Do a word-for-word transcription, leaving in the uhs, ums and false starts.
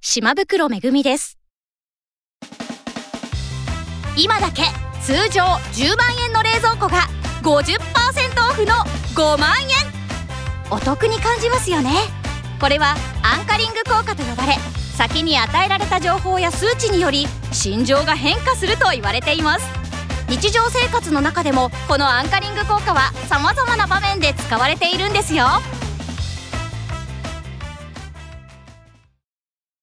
島袋めぐみです。今だけ通常じゅうまんえんの冷蔵庫が ごじゅっパーセント オフのごまんえん。お得に感じますよね。これはアンカリング効果と呼ばれ、先に与えられた情報や数値により心情が変化すると言われています。日常生活の中でもこのアンカリング効果は様々な場面で使われているんですよ。